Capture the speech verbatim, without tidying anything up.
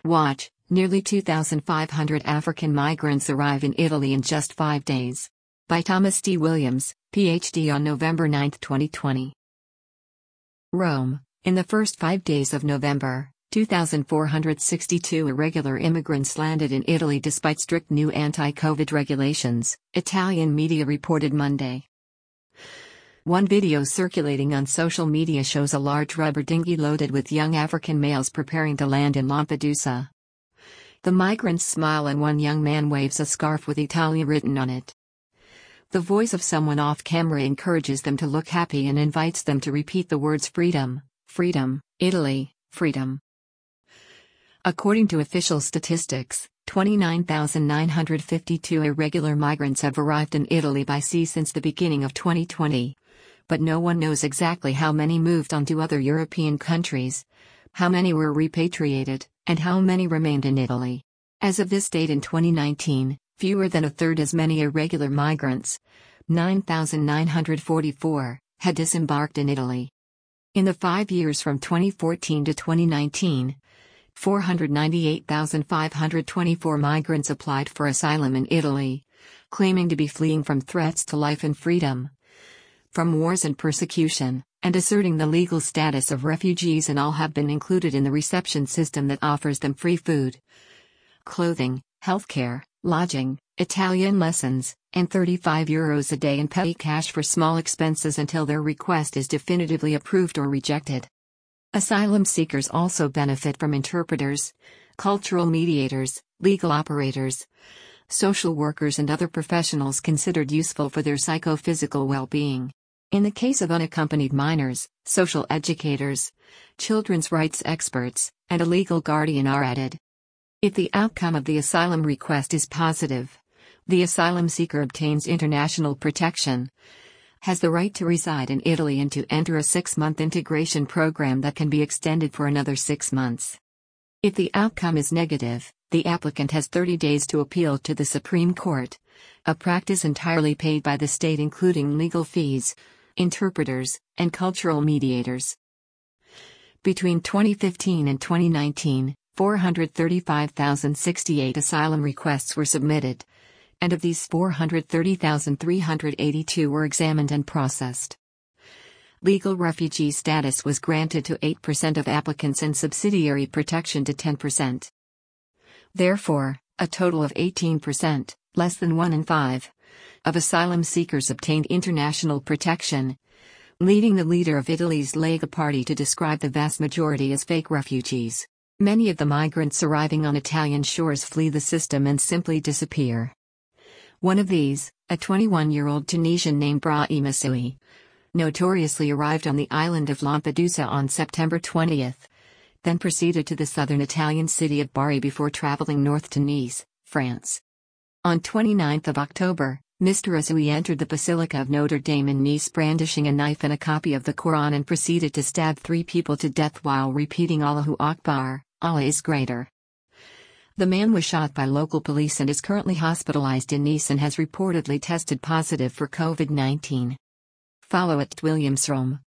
Watch, nearly two thousand five hundred African migrants arrive in Italy in just five days. By Thomas D. Williams, P H D on November ninth, twenty twenty. Rome, in the first five days of November, two thousand four hundred sixty-two irregular immigrants landed in Italy despite strict new anti-COVID regulations, Italian media reported Monday. One video circulating on social media shows a large rubber dinghy loaded with young African males preparing to land in Lampedusa. The migrants smile and one young man waves a scarf with Italia written on it. The voice of someone off camera encourages them to look happy and invites them to repeat the words freedom, freedom, Italy, freedom. According to official statistics, twenty-nine thousand nine hundred fifty-two irregular migrants have arrived in Italy by sea since the beginning of twenty twenty. But no one knows exactly how many moved on to other European countries, how many were repatriated, and how many remained in Italy. As of this date in twenty nineteen, fewer than a third as many irregular migrants, nine thousand nine hundred forty-four, had disembarked in Italy. In the five years from twenty fourteen to twenty nineteen, four hundred ninety-eight thousand five hundred twenty-four migrants applied for asylum in Italy, claiming to be fleeing from threats to life and freedom, from wars and persecution, and asserting the legal status of refugees, and all have been included in the reception system that offers them free food, clothing, healthcare, lodging, Italian lessons, and thirty-five euros a day in petty cash for small expenses until their request is definitively approved or rejected. Asylum seekers also benefit from interpreters, cultural mediators, legal operators, social workers, and other professionals considered useful for their psychophysical well-being. In the case of unaccompanied minors, social educators, children's rights experts, and a legal guardian are added. If the outcome of the asylum request is positive, the asylum seeker obtains international protection, has the right to reside in Italy, and to enter a six-month integration program that can be extended for another six months. If the outcome is negative, the applicant has thirty days to appeal to the Supreme Court, a practice entirely paid by the state, including legal fees, interpreters, and cultural mediators. Between twenty fifteen and twenty nineteen, four hundred thirty-five thousand sixty-eight asylum requests were submitted, and of these four hundred thirty thousand three hundred eighty-two were examined and processed. Legal refugee status was granted to eight percent of applicants and subsidiary protection to ten percent. Therefore, a total of eighteen percent, less than one in five, of asylum seekers obtained international protection, leading the leader of Italy's Lega Party to describe the vast majority as fake refugees. Many of the migrants arriving on Italian shores flee the system and simply disappear. One of these, a twenty-one-year-old Tunisian named Brahim Assoui, notoriously arrived on the island of Lampedusa on September twentieth, then proceeded to the southern Italian city of Bari before traveling north to Nice, France. On twenty-ninth of October, Mister Assoui entered the Basilica of Notre Dame in Nice brandishing a knife and a copy of the Quran, and proceeded to stab three people to death while repeating Allahu Akbar, Allah is greater. The man was shot by local police and is currently hospitalized in Nice and has reportedly tested positive for COVID nineteen. Follow at Williams Rome.